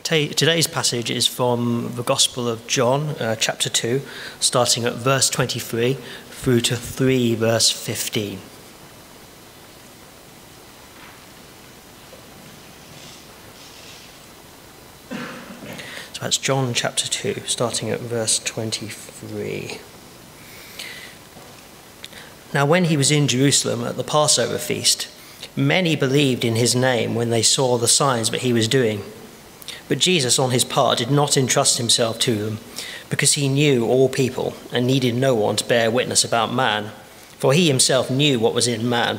Today's passage is from the Gospel of John, chapter 2, starting at verse 23 through to 3, verse 15. So that's John chapter 2, starting at verse 23. Now when he was in Jerusalem at the Passover feast, many believed in his name when they saw the signs that he was doing. But Jesus, on his part, did not entrust himself to them, because he knew all people and needed no one to bear witness about man, for he himself knew what was in man.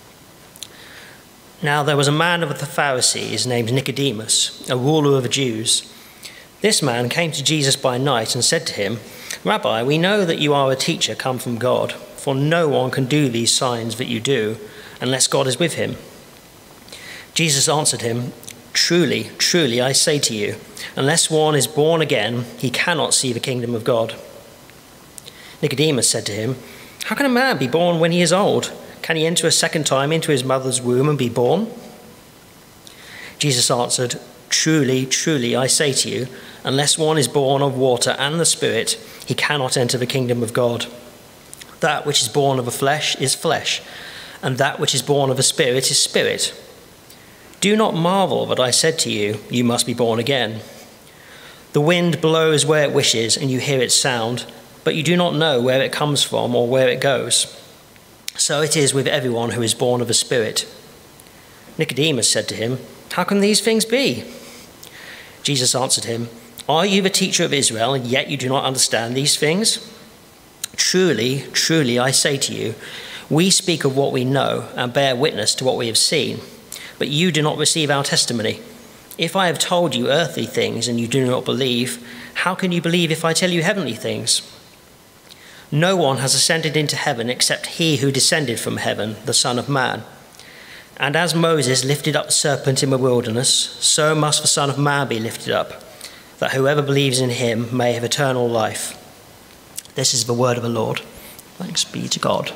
Now there was a man of the Pharisees named Nicodemus, a ruler of the Jews. This man came to Jesus by night and said to him, "Rabbi, we know that you are a teacher come from God, for no one can do these signs that you do unless God is with him." Jesus answered him, "Truly, truly, I say to you, unless one is born again, he cannot see the kingdom of God." Nicodemus said to him, "How can a man be born when he is old? Can he enter a second time into his mother's womb and be born?" Jesus answered, "Truly, truly, I say to you, unless one is born of water and the Spirit, he cannot enter the kingdom of God. That which is born of the flesh is flesh, and that which is born of the Spirit is spirit. Do not marvel that I said to you, you must be born again. The wind blows where it wishes, and you hear its sound, but you do not know where it comes from or where it goes. So it is with everyone who is born of the Spirit." Nicodemus said to him, "How can these things be?" Jesus answered him, "Are you the teacher of Israel, and yet you do not understand these things? Truly, truly, I say to you, we speak of what we know and bear witness to what we have seen, but you do not receive our testimony. If I have told you earthly things and you do not believe, how can you believe if I tell you heavenly things? No one has ascended into heaven except he who descended from heaven, the Son of Man. And as Moses lifted up the serpent in the wilderness, so must the Son of Man be lifted up, that whoever believes in him may have eternal life." This is the word of the Lord. Thanks be to God.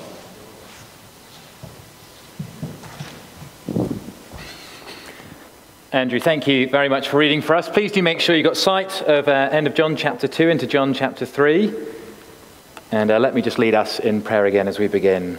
Andrew, thank you very much for reading for us. Please do make sure you got sight of end of John chapter 2 into John chapter 3. And let me just lead us in prayer again as we begin.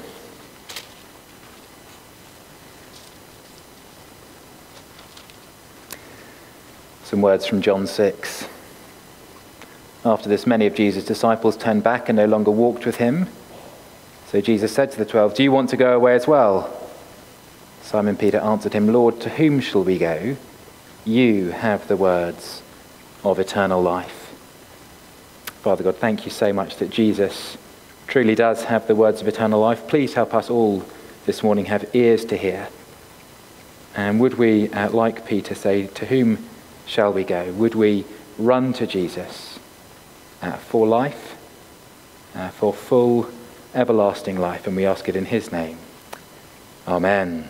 Some words from John 6. After this, many of Jesus' disciples turned back and no longer walked with him. So Jesus said to the 12, "Do you want to go away as well?" Simon Peter answered him, "Lord, to whom shall we go? You have the words of eternal life." Father God, thank you so much that Jesus truly does have the words of eternal life. Please help us all this morning have ears to hear. And would we, like Peter, say, "To whom shall we go?" Would we run to Jesus for life, for full, everlasting life? And we ask it in his name. Amen.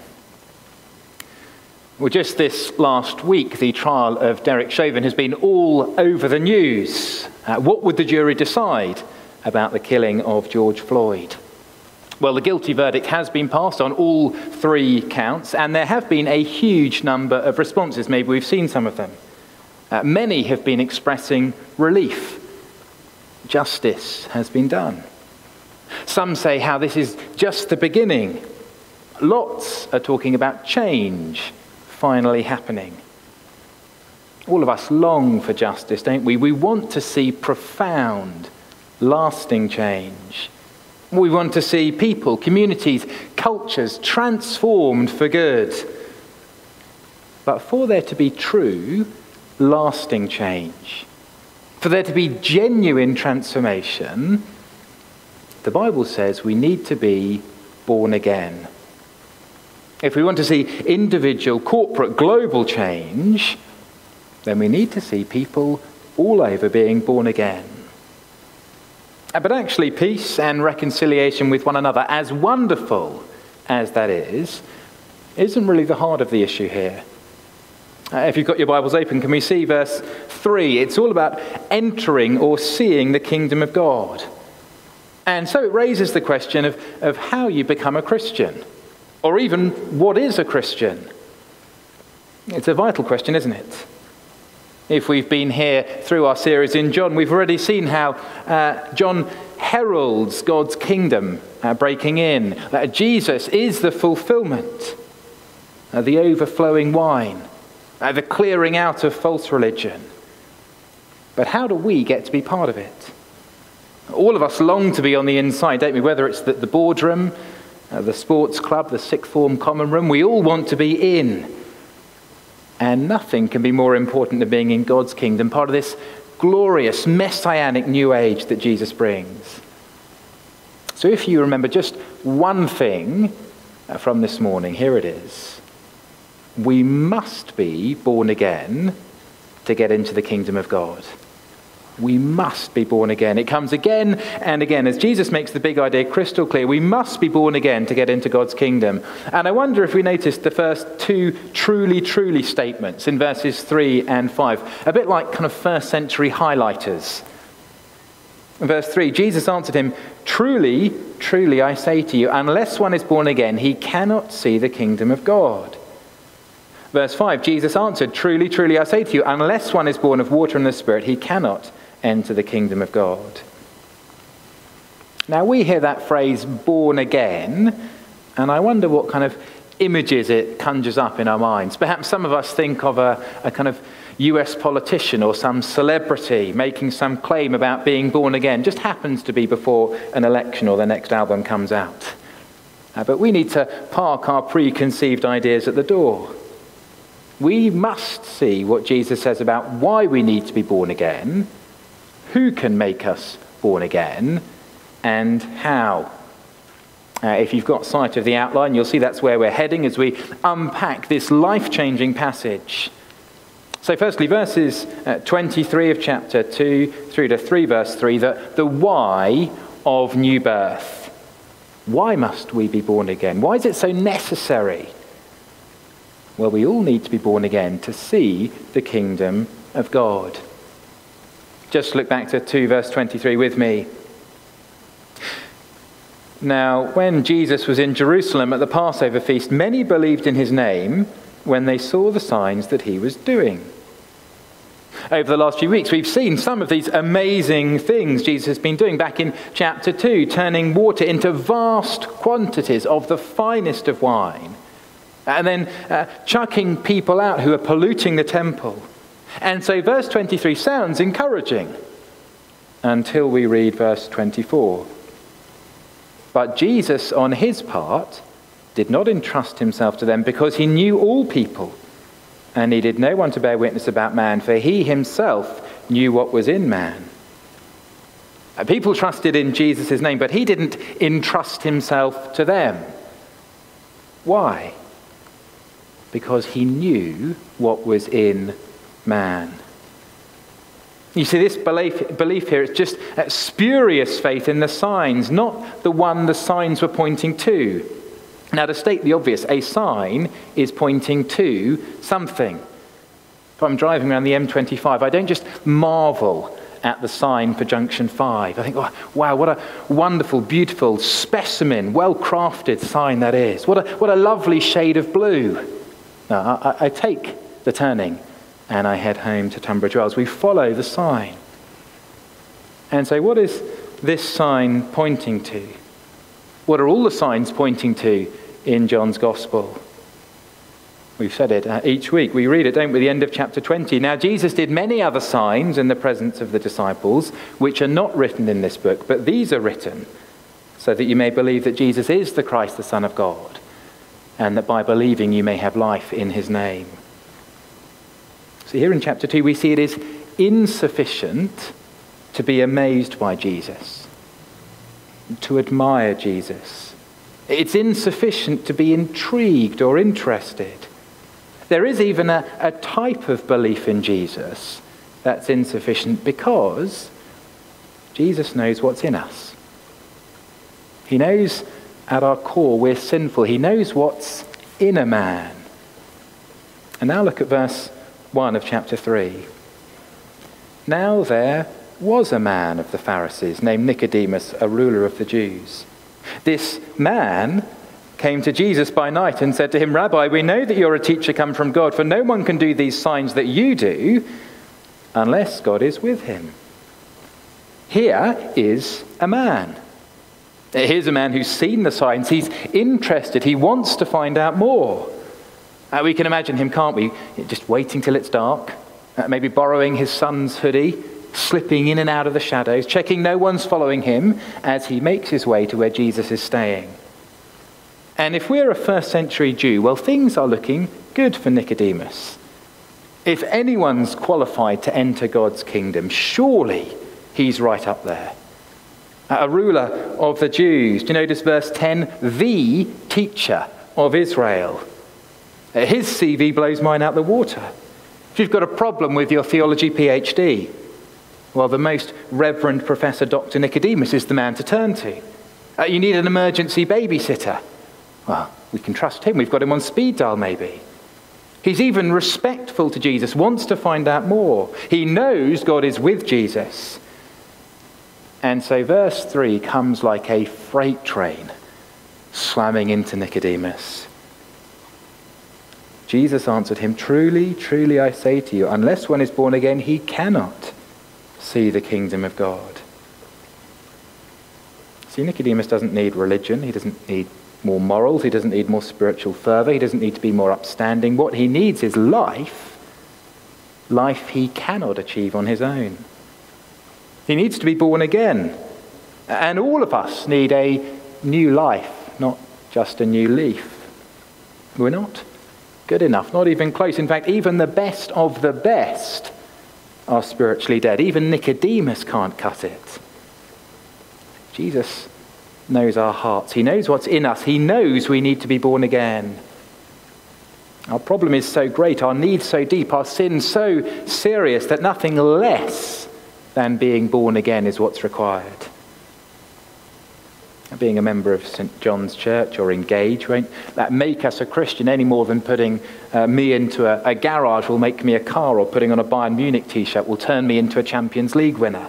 Well, just this last week, the trial of Derek Chauvin has been all over the news. What would the jury decide about the killing of George Floyd? Well, the guilty verdict has been passed on all 3 counts, and there have been a huge number of responses. Maybe we've seen some of them. Many have been expressing relief. Justice has been done. Some say how this is just the beginning. Lots are talking about change finally happening. All of us long for justice, don't we? We want to see profound, lasting change. We want to see people, communities, cultures transformed for good. But for there to be true, lasting change, for there to be genuine transformation, the Bible says we need to be born again. If we want to see individual, corporate, global change, then we need to see people all over being born again. But actually, peace and reconciliation with one another, as wonderful as that is, isn't really the heart of the issue here. If you've got your Bibles open, can we see verse 3? It's all about entering or seeing the kingdom of God. And so it raises the question of how you become a Christian, or even what is a Christian. It's a vital question, isn't it? If we've been here through our series in John, we've already seen how John heralds God's kingdom breaking in. Jesus is the fulfillment, the overflowing wine, the clearing out of false religion. But how do we get to be part of it? All of us long to be on the inside, don't we? Whether it's the boardroom, the sports club, the sixth form common room, we all want to be in. And nothing can be more important than being in God's kingdom, part of this glorious messianic new age that Jesus brings. So if you remember just one thing from this morning, here it is. We must be born again to get into the kingdom of God. We must be born again. It comes again and again as Jesus makes the big idea crystal clear. We must be born again to get into God's kingdom. And I wonder if we noticed the first two truly statements in verses 3 and 5, a bit like kind of first century highlighters. In verse 3, Jesus answered him, "Truly, truly, I say to you, unless one is born again, he cannot see the kingdom of God." Verse 5, Jesus answered, "Truly, truly, I say to you, unless one is born of water and the Spirit, he cannot enter the kingdom of God." Now we hear that phrase, born again, and I wonder what kind of images it conjures up in our minds. Perhaps some of us think of a kind of US politician or some celebrity making some claim about being born again, just happens to be before an election or the next album comes out. But we need to park our preconceived ideas at the door. We must see what Jesus says about why we need to be born again, who can make us born again, and how. If you've got sight of the outline, you'll see that's where we're heading as we unpack this life-changing passage. So firstly, verses 23 of chapter 2 through to 3 verse 3, the why of new birth. Why must we be born again? Why is it so necessary? Well, we all need to be born again to see the kingdom of God. Just look back to 2 verse 23 with me. Now, when Jesus was in Jerusalem at the Passover feast, many believed in his name when they saw the signs that he was doing. Over the last few weeks, we've seen some of these amazing things Jesus has been doing. Back in chapter 2, turning water into vast quantities of the finest of wine. And then chucking people out who are polluting the temple. And so verse 23 sounds encouraging until we read verse 24. But Jesus, on his part, did not entrust himself to them because he knew all people and needed no one to bear witness about man, for he himself knew what was in man. People trusted in Jesus' name, but he didn't entrust himself to them. Why? Because he knew what was in man. You see, this belief here is just spurious faith in the signs, not the one the signs were pointing to. Now, to state the obvious, a sign is pointing to something. If I'm driving around the M25, I don't just marvel at the sign for Junction 5. I think, oh, wow, what a wonderful, beautiful specimen, well-crafted sign that is. What a lovely shade of blue. No, I take the turning and I head home to Tunbridge Wells. We follow the sign. And so what is this sign pointing to? What are all the signs pointing to in John's Gospel? We've said it each week. We read it, don't we, at the end of chapter 20. Now Jesus did many other signs in the presence of the disciples, which are not written in this book, but these are written so that you may believe that Jesus is the Christ, the Son of God, and that by believing you may have life in his name. So here in chapter 2 we see it is insufficient to be amazed by Jesus, to admire Jesus. It's insufficient to be intrigued or interested. There is even a type of belief in Jesus that's insufficient because Jesus knows what's in us. He knows at our core we're sinful. He knows what's in a man. And now look at verse 1 of chapter 3. Now there was a man of the Pharisees named Nicodemus, a ruler of the Jews. This man came to Jesus by night and said to him, Rabbi, we know that you're a teacher come from God, for no one can do these signs that you do unless God is with him. Here is a man. Here's a man who's seen the signs. He's interested. He wants to find out more. We can imagine him, can't we? Just waiting till it's dark, maybe borrowing his son's hoodie, slipping in and out of the shadows, checking no one's following him as he makes his way to where Jesus is staying. And if we're a first century Jew, well, things are looking good for Nicodemus. If anyone's qualified to enter God's kingdom, surely he's right up there. A ruler of the Jews. Do you notice verse 10? The teacher of Israel. His CV blows mine out the water. If you've got a problem with your theology PhD, well, the most Reverend Professor Dr. Nicodemus is the man to turn to. You need an emergency babysitter. Well, we can trust him. We've got him on speed dial, maybe. He's even respectful to Jesus, wants to find out more. He knows God is with Jesus. And so verse 3 comes like a freight train slamming into Nicodemus. Jesus answered him, "Truly, truly I say to you, unless one is born again, he cannot see the kingdom of God." See, Nicodemus doesn't need religion. He doesn't need more morals. He doesn't need more spiritual fervor. He doesn't need to be more upstanding. What he needs is life he cannot achieve on his own. He needs to be born again. And all of us need a new life, not just a new leaf. We're not good enough, not even close. In fact, even the best of the best are spiritually dead. Even Nicodemus can't cut it. Jesus knows our hearts. He knows what's in us. He knows we need to be born again. Our problem is so great, our need so deep, our sin so serious that nothing less than being born again is what's required. Being a member of St. John's Church or engaged won't that make us a Christian any more than putting me into a garage will make me a car, or putting on a Bayern Munich t-shirt will turn me into a Champions League winner.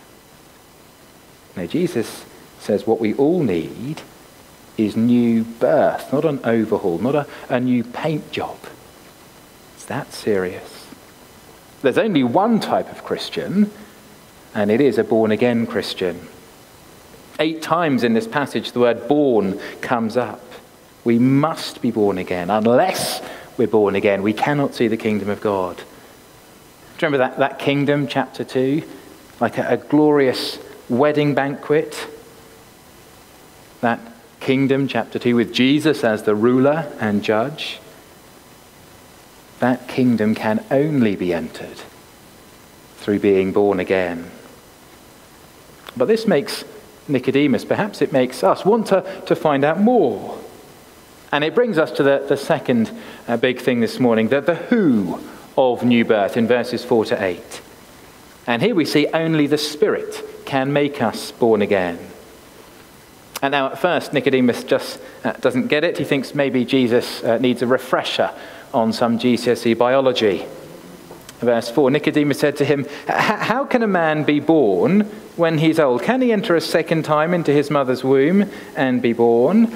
No, Jesus says what we all need is new birth, not an overhaul, not a new paint job. It's that serious. There's only one type of Christian, and it is a born-again Christian. 8 times in this passage the word born comes up. We must be born again. Unless we're born again, we cannot see the kingdom of God. Do you remember that kingdom, chapter 2? Like a glorious wedding banquet. That kingdom, chapter 2, with Jesus as the ruler and judge. That kingdom can only be entered through being born again. But this makes Nicodemus, perhaps it makes us want to find out more. And it brings us to the second big thing this morning, the who of new birth in verses 4 to 8. And here we see only the Spirit can make us born again. And now at first Nicodemus just doesn't get it. He thinks maybe Jesus needs a refresher on some GCSE biology. Verse 4, Nicodemus said to him, "How can a man be born when he's old? Can he enter a second time into his mother's womb and be born?"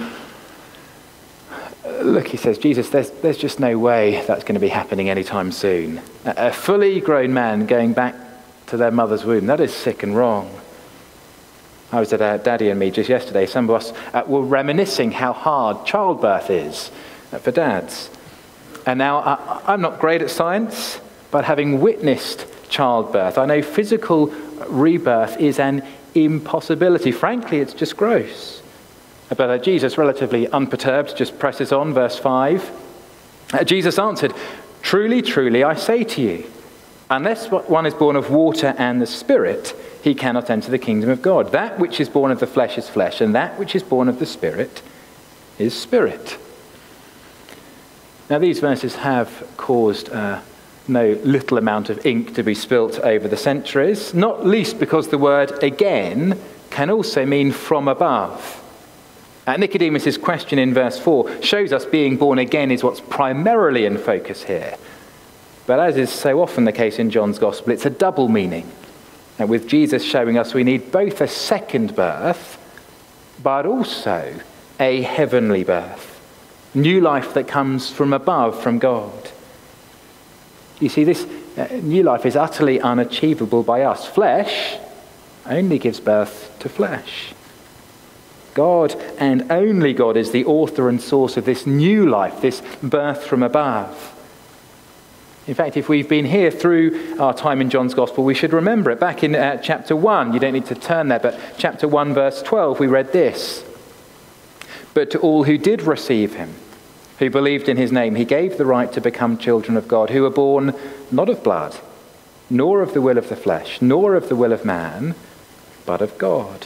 Look, he says, Jesus, there's just no way that's going to be happening anytime soon. A fully grown man going back to their mother's womb, that is sick and wrong. I was at Daddy and me just yesterday. Some of us were reminiscing how hard childbirth is for dads. And now I'm not great at science, but having witnessed childbirth, I know physical rebirth is an impossibility. Frankly, it's just gross. But Jesus, relatively unperturbed, just presses on, verse 5. Jesus answered, "Truly, truly, I say to you, unless one is born of water and the Spirit, he cannot enter the kingdom of God. That which is born of the flesh is flesh, and that which is born of the Spirit is spirit." Now, these verses have caused no little amount of ink to be spilt over the centuries, not least because the word again can also mean from above. Nicodemus' question in verse 4 shows us being born again is what's primarily in focus here. But as is so often the case in John's Gospel, it's a double meaning. And with Jesus showing us we need both a second birth, but also a heavenly birth. New life that comes from above, from God. You see, this new life is utterly unachievable by us. Flesh only gives birth to flesh. God and only God is the author and source of this new life, this birth from above. In fact, if we've been here through our time in John's Gospel, we should remember it. Back in chapter 1, you don't need to turn there, but chapter 1, verse 12, we read this. But to all who did receive him, who believed in his name, he gave the right to become children of God, who were born not of blood, nor of the will of the flesh, nor of the will of man, but of God.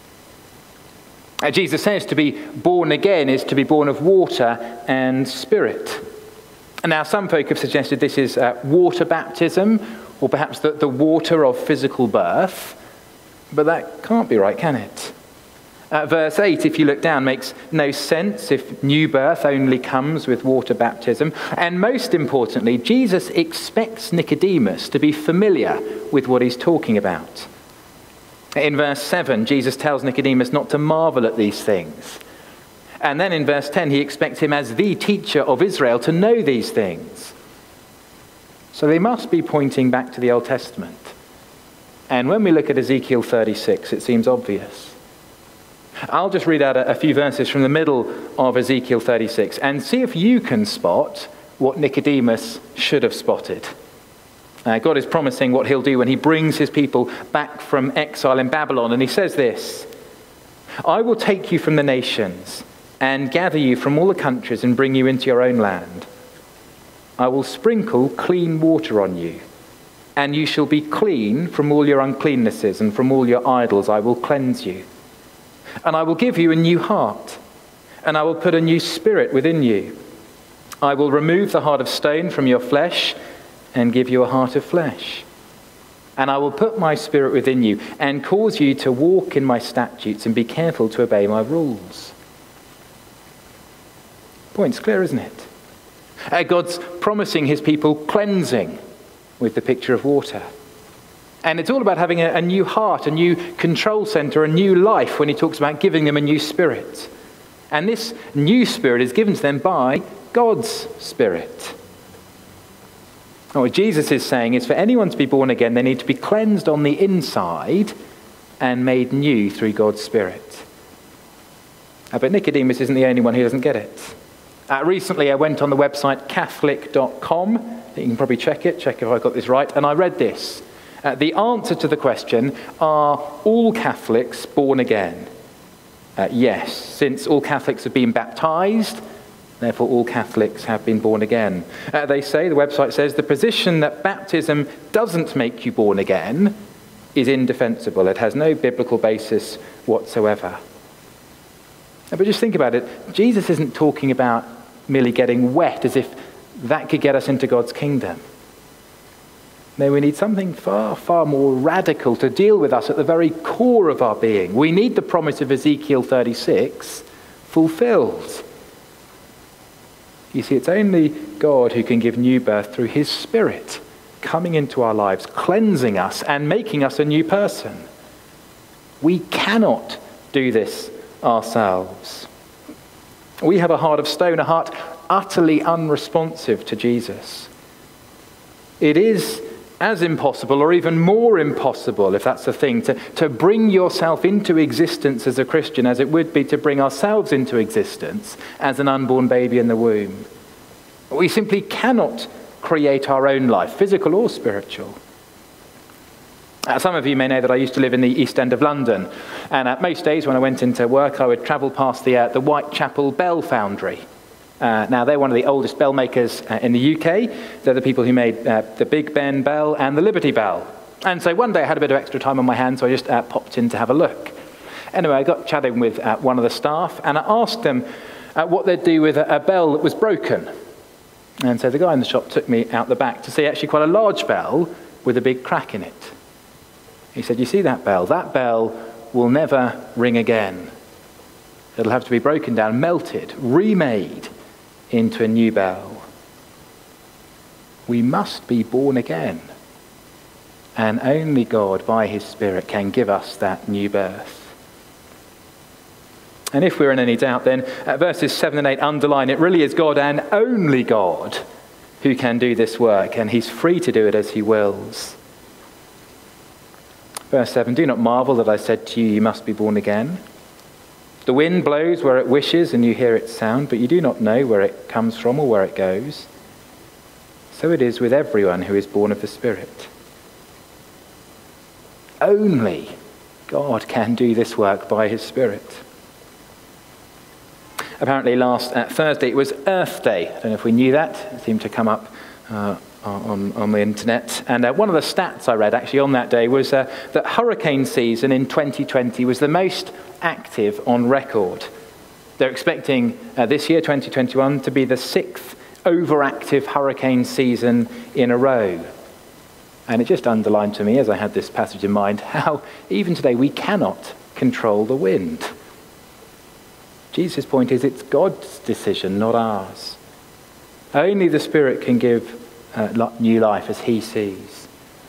Jesus says to be born again is to be born of water and spirit. And now some folk have suggested this is water baptism, or perhaps the water of physical birth, but that can't be right, can it? Verse 8, if you look down, makes no sense if new birth only comes with water baptism. And most importantly, Jesus expects Nicodemus to be familiar with what he's talking about. In verse 7, Jesus tells Nicodemus not to marvel at these things. And then in verse 10, he expects him as the teacher of Israel to know these things. So they must be pointing back to the Old Testament. And when we look at Ezekiel 36, it seems obvious. I'll just read out a few verses from the middle of Ezekiel 36 and see if you can spot what Nicodemus should have spotted. God is promising what he'll do when he brings his people back from exile in Babylon. And he says this, I will take you from the nations and gather you from all the countries and bring you into your own land. I will sprinkle clean water on you, and you shall be clean from all your uncleannesses, and from all your idols I will cleanse you. And I will give you a new heart, and I will put a new spirit within you. I will remove the heart of stone from your flesh, and give you a heart of flesh. And I will put my spirit within you, and cause you to walk in my statutes, and be careful to obey my rules. Point's clear, isn't it? God's promising his people cleansing with the picture of water. And it's all about having a new heart, a new control center, a new life when he talks about giving them a new spirit. And this new spirit is given to them by God's Spirit. And what Jesus is saying is for anyone to be born again, they need to be cleansed on the inside and made new through God's Spirit. But Nicodemus isn't the only one who doesn't get it. Recently I went on the website Catholic.com. You can probably check if I got this right. And I read this. The answer to the question, are all Catholics born again? Yes, since all Catholics have been baptized, therefore all Catholics have been born again. They say, the website says, the position that baptism doesn't make you born again is indefensible. It has no biblical basis whatsoever. But just think about it. Jesus isn't talking about merely getting wet as if that could get us into God's kingdom. No, we need something far, far more radical to deal with us at the very core of our being. We need the promise of Ezekiel 36 fulfilled. You see, it's only God who can give new birth through his Spirit coming into our lives, cleansing us and making us a new person. We cannot do this ourselves. We have a heart of stone, a heart utterly unresponsive to Jesus. It is as impossible, or even more impossible, if that's the thing, to bring yourself into existence as a Christian as it would be to bring ourselves into existence as an unborn baby in the womb. We simply cannot create our own life, physical or spiritual. Some of you may know that I used to live in the East End of London, and most days when I went into work I would travel past the Whitechapel Bell Foundry. Now they're one of the oldest bell makers in the UK. They're the people who made the Big Ben bell and the Liberty Bell. And so one day I had a bit of extra time on my hands, so I just popped in to have a look. Anyway, I got chatting with one of the staff, and I asked them what they'd do with a bell that was broken. And so the guy in the shop took me out the back to see actually quite a large bell with a big crack in it. He said, you see that bell? That bell will never ring again. It'll have to be broken down, melted, remade into a new bell. We must be born again. And only God, by his Spirit, can give us that new birth. And if we're in any doubt, then verses 7 and 8 underline it really is God and only God who can do this work, and he's free to do it as he wills. Verse 7, do not marvel that I said to you, you must be born again. The wind blows where it wishes and you hear its sound, but you do not know where it comes from or where it goes. So it is with everyone who is born of the Spirit. Only God can do this work by his Spirit. Apparently last Thursday it was Earth Day. I don't know if we knew that. It seemed to come up on the internet. And one of the stats I read actually on that day was that hurricane season in 2020 was the most active on record. They're expecting this year, 2021, to be the 6th overactive hurricane season in a row. And it just underlined to me, as I had this passage in mind, how even today we cannot control the wind. Jesus' point is it's God's decision, not ours. Only the Spirit can give new life as he sees.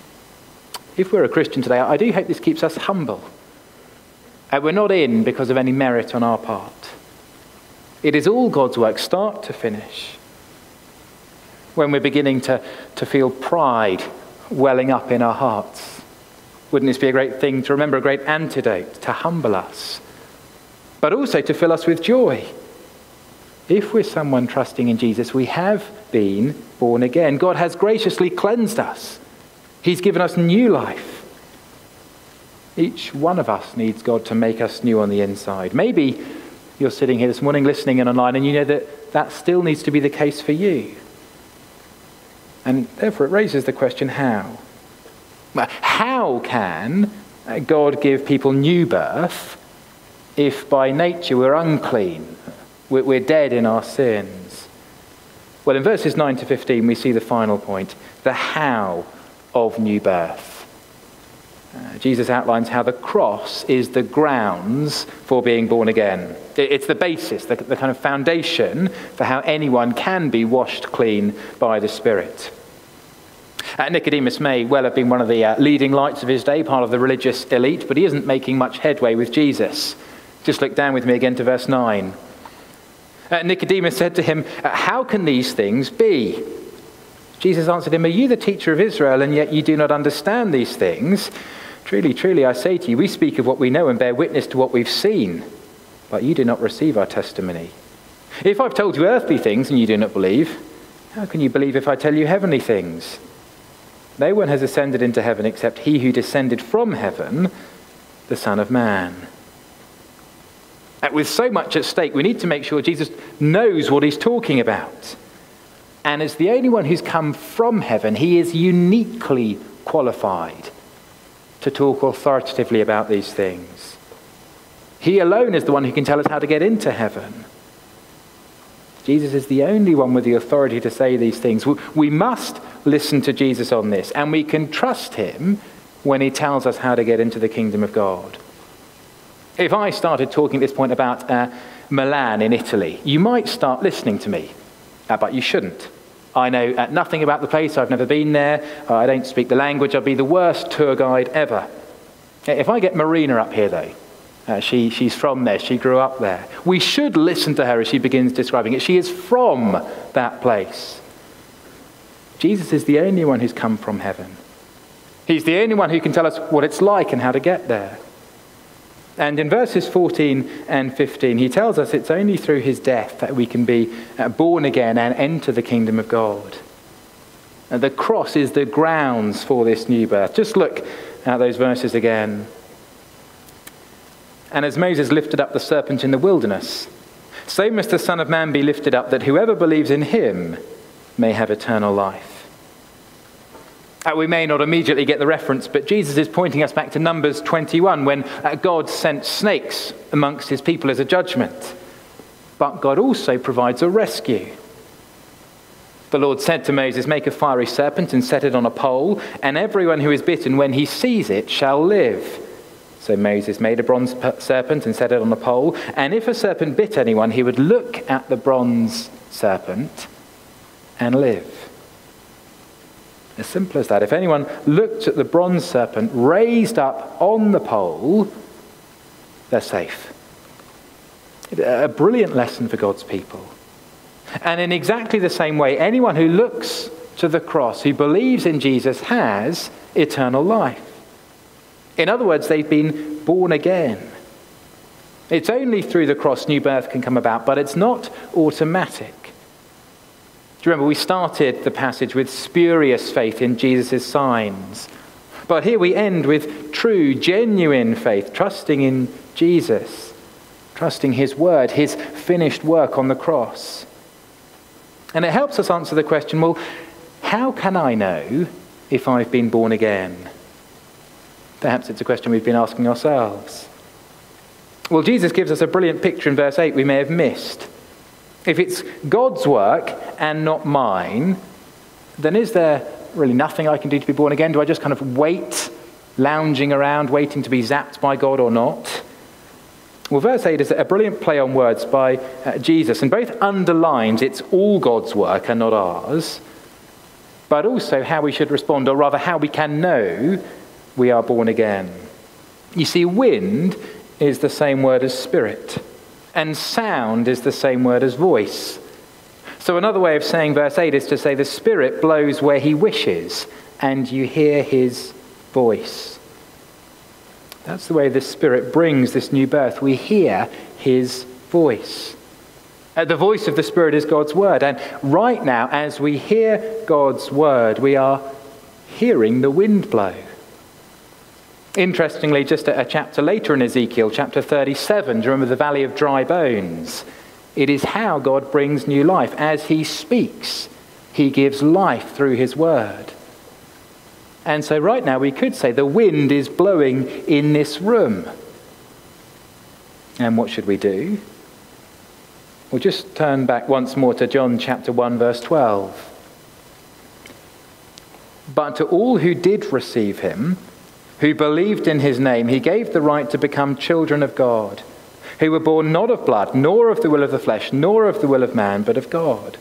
If we're a Christian today, I do hope this keeps us humble. We're not in because of any merit on our part. It is all God's work, start to finish. When we're beginning to feel pride welling up in our hearts, wouldn't this be a great thing to remember, a great antidote to humble us, but also to fill us with joy? If we're someone trusting in Jesus, we have been born again. God has graciously cleansed us. He's given us new life. Each one of us needs God to make us new on the inside. Maybe you're sitting here this morning listening in online and you know that still needs to be the case for you. And therefore it raises the question, how? How can God give people new birth if by nature we're unclean? We're dead in our sins. Well, in verses 9 to 15, we see the final point, the how of new birth. Jesus outlines how the cross is the grounds for being born again. It's the basis, the kind of foundation for how anyone can be washed clean by the Spirit. Nicodemus may well have been one of the leading lights of his day, part of the religious elite, but he isn't making much headway with Jesus. Just look down with me again to verse 9. Nicodemus said to him, how can these things be? Jesus answered him, are you the teacher of Israel, and yet you do not understand these things? Truly, truly, I say to you, we speak of what we know and bear witness to what we've seen, but you do not receive our testimony. If I've told you earthly things and you do not believe, how can you believe if I tell you heavenly things? No one has ascended into heaven except he who descended from heaven, the Son of Man. With so much at stake, we need to make sure Jesus knows what he's talking about. And as the only one who's come from heaven, he is uniquely qualified to talk authoritatively about these things. He alone is the one who can tell us how to get into heaven. Jesus is the only one with the authority to say these things. We must listen to Jesus on this, and we can trust him when he tells us how to get into the kingdom of God. If I started talking at this point about Milan in Italy, you might start listening to me, but you shouldn't. I know nothing about the place. I've never been there. I don't speak the language. I'd be the worst tour guide ever. If I get Marina up here, though, she's from there. She grew up there. We should listen to her as she begins describing it. She is from that place. Jesus is the only one who's come from heaven. He's the only one who can tell us what it's like and how to get there. And in verses 14 and 15, he tells us it's only through his death that we can be born again and enter the kingdom of God. And the cross is the grounds for this new birth. Just look at those verses again. And as Moses lifted up the serpent in the wilderness, so must the Son of Man be lifted up, that whoever believes in him may have eternal life. We may not immediately get the reference, but Jesus is pointing us back to Numbers 21, when God sent snakes amongst his people as a judgment. But God also provides a rescue. The Lord said to Moses, make a fiery serpent and set it on a pole, and everyone who is bitten when he sees it shall live. So Moses made a bronze serpent and set it on a pole, and if a serpent bit anyone, he would look at the bronze serpent and live. As simple as that. If anyone looked at the bronze serpent raised up on the pole, they're safe. A brilliant lesson for God's people. And in exactly the same way, anyone who looks to the cross, who believes in Jesus, has eternal life. In other words, they've been born again. It's only through the cross new birth can come about, but it's not automatic. Do you remember we started the passage with spurious faith in Jesus' signs? But here we end with true, genuine faith, trusting in Jesus, trusting his word, his finished work on the cross. And it helps us answer the question, well, how can I know if I've been born again? Perhaps it's a question we've been asking ourselves. Well, Jesus gives us a brilliant picture in verse 8 we may have missed. If it's God's work and not mine, then is there really nothing I can do to be born again? Do I just kind of wait, lounging around, waiting to be zapped by God or not? Well, verse 8 is a brilliant play on words by Jesus, and both underlines it's all God's work and not ours, but also how we should respond, or rather how we can know we are born again. You see, wind is the same word as spirit, and sound is the same word as voice. So another way of saying verse 8 is to say the Spirit blows where he wishes, and you hear his voice. That's the way the Spirit brings this new birth. We hear his voice. The voice of the Spirit is God's word, and right now, as we hear God's word, we are hearing the wind blow. Interestingly, just a chapter later in Ezekiel, chapter 37, do you remember the valley of dry bones? It is how God brings new life. As he speaks, he gives life through his word. And so right now we could say the wind is blowing in this room. And what should we do? We'll just turn back once more to John chapter 1, verse 12. But to all who did receive him, who believed in his name, he gave the right to become children of God, who were born not of blood, nor of the will of the flesh, nor of the will of man, but of God.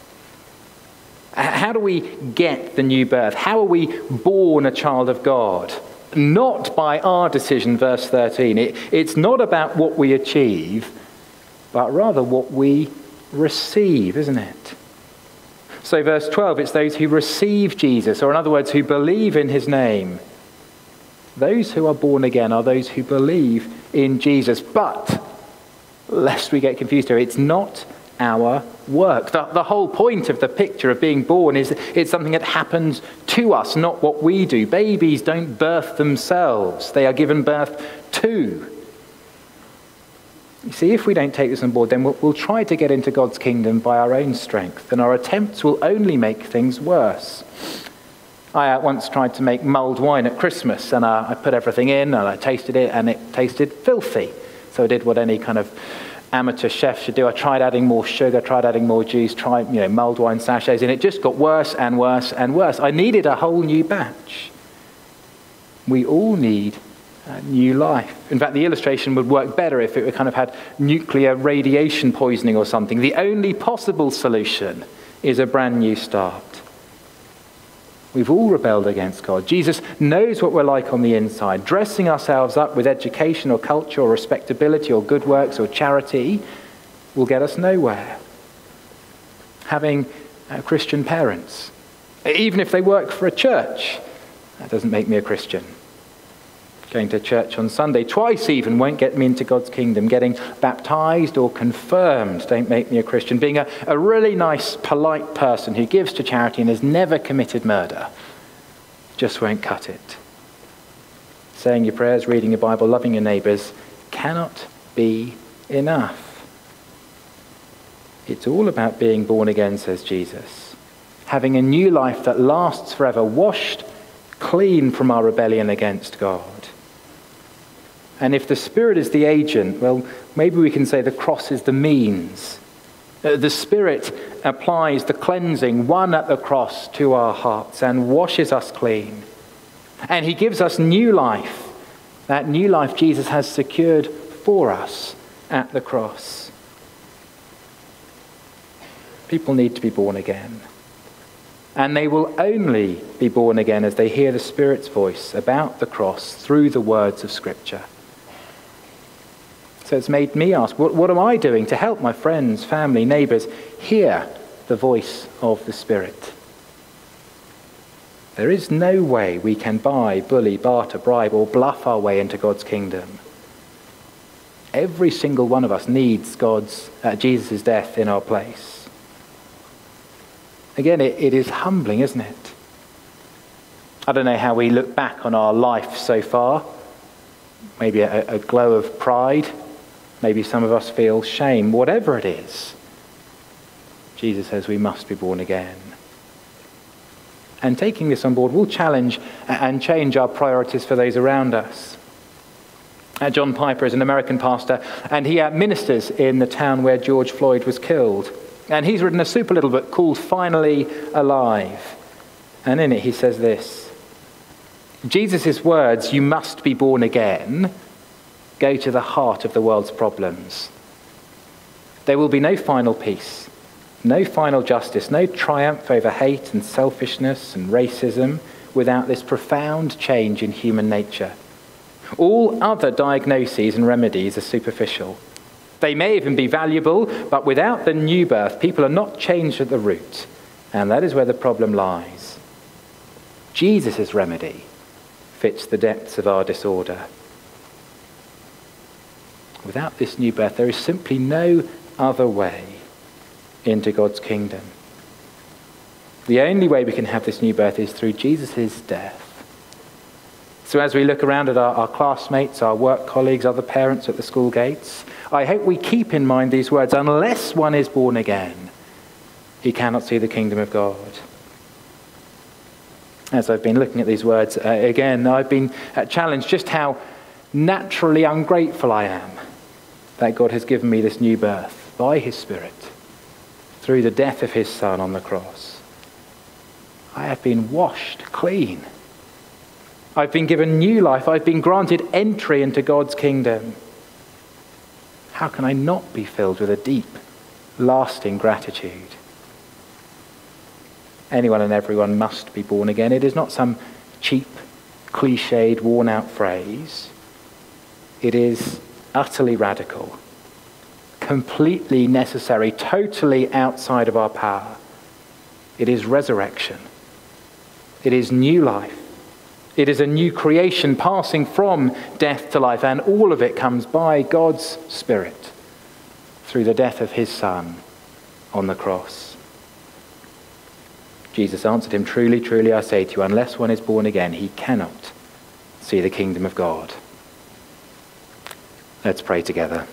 How do we get the new birth? How are we born a child of God? Not by our decision, verse 13. It's not about what we achieve, but rather what we receive, isn't it? So verse 12, it's those who receive Jesus, or in other words, who believe in his name. Those who are born again are those who believe in Jesus. But, lest we get confused here, it's not our work. The whole point of the picture of being born is it's something that happens to us, not what we do. Babies don't birth themselves. They are given birth to. You see, if we don't take this on board, then we'll try to get into God's kingdom by our own strength, and our attempts will only make things worse. I once tried to make mulled wine at Christmas, and I put everything in, and I tasted it, and it tasted filthy. So I did what any kind of amateur chef should do. I tried adding more sugar, tried adding more juice, tried mulled wine sachets, and it just got worse and worse and worse. I needed a whole new batch. We all need new life. In fact, the illustration would work better if it kind of had nuclear radiation poisoning or something. The only possible solution is a brand new start. We've all rebelled against God. Jesus knows what we're like on the inside. Dressing ourselves up with education or culture or respectability or good works or charity will get us nowhere. Having Christian parents, even if they work for a church, that doesn't make me a Christian. Going to church on Sunday twice even won't get me into God's kingdom. Getting baptized or confirmed don't make me a Christian. Being a really nice, polite person who gives to charity and has never committed murder just won't cut it. Saying your prayers, reading your Bible, loving your neighbours cannot be enough. It's all about being born again, says Jesus. Having a new life that lasts forever, washed clean from our rebellion against God. And if the Spirit is the agent, well, maybe we can say the cross is the means. The Spirit applies the cleansing won at the cross to our hearts and washes us clean. And he gives us new life. That new life Jesus has secured for us at the cross. People need to be born again. And they will only be born again as they hear the Spirit's voice about the cross through the words of Scripture. So it's made me ask, what am I doing to help my friends, family, neighbours hear the voice of the Spirit? There is no way we can buy, bully, barter, bribe, or bluff our way into God's kingdom. Every single one of us needs Jesus' death in our place. Again, it is humbling, isn't it? I don't know how we look back on our life so far. Maybe a glow of pride. Maybe some of us feel shame. Whatever it is, Jesus says we must be born again. And taking this on board will challenge and change our priorities for those around us. John Piper is an American pastor, and he ministers in the town where George Floyd was killed. And he's written a super little book called Finally Alive. And in it he says this: Jesus' words, "You must be born again," go to the heart of the world's problems. There will be no final peace, no final justice, no triumph over hate and selfishness and racism without this profound change in human nature. All other diagnoses and remedies are superficial. They may even be valuable, but without the new birth, people are not changed at the root. And that is where the problem lies. Jesus' remedy fits the depths of our disorder. Without this new birth, there is simply no other way into God's kingdom. The only way we can have this new birth is through Jesus' death. So as we look around at our classmates, our work colleagues, other parents at the school gates, I hope we keep in mind these words: unless one is born again, he cannot see the kingdom of God. As I've been looking at these words again, I've been challenged just how naturally ungrateful I am that God has given me this new birth by his Spirit through the death of his Son on the cross. I have been washed clean. I've been given new life. I've been granted entry into God's kingdom. How can I not be filled with a deep, lasting gratitude? Anyone and everyone must be born again. It is not some cheap, cliched, worn-out phrase. It is utterly radical, completely necessary, totally outside of our power. It is resurrection. It is new life. It is a new creation passing from death to life, and all of it comes by God's Spirit through the death of his Son on the cross. Jesus answered him, "Truly, truly, I say to you, unless one is born again, he cannot see the kingdom of God." Let's pray together.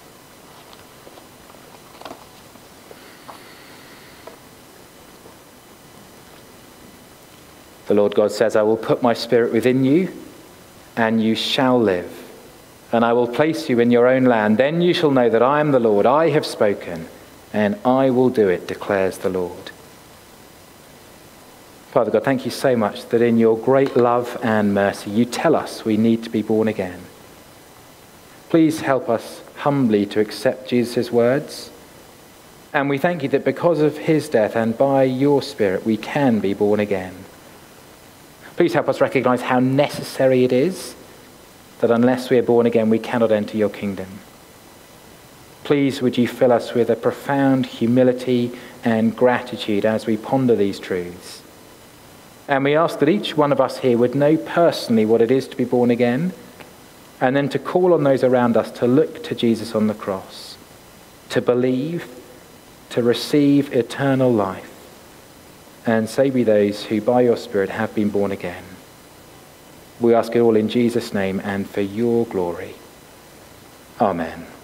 The Lord God says, "I will put my Spirit within you, and you shall live. And I will place you in your own land. Then you shall know that I am the Lord. I have spoken, and I will do it, declares the Lord." Father God, thank you so much that in your great love and mercy, you tell us we need to be born again. Please help us humbly to accept Jesus' words. And we thank you that because of his death and by your Spirit, we can be born again. Please help us recognize how necessary it is that unless we are born again, we cannot enter your kingdom. Please would you fill us with a profound humility and gratitude as we ponder these truths. And we ask that each one of us here would know personally what it is to be born again, and then to call on those around us to look to Jesus on the cross, to believe, to receive eternal life. And so be those who by your Spirit have been born again. We ask it all in Jesus' name and for your glory. Amen.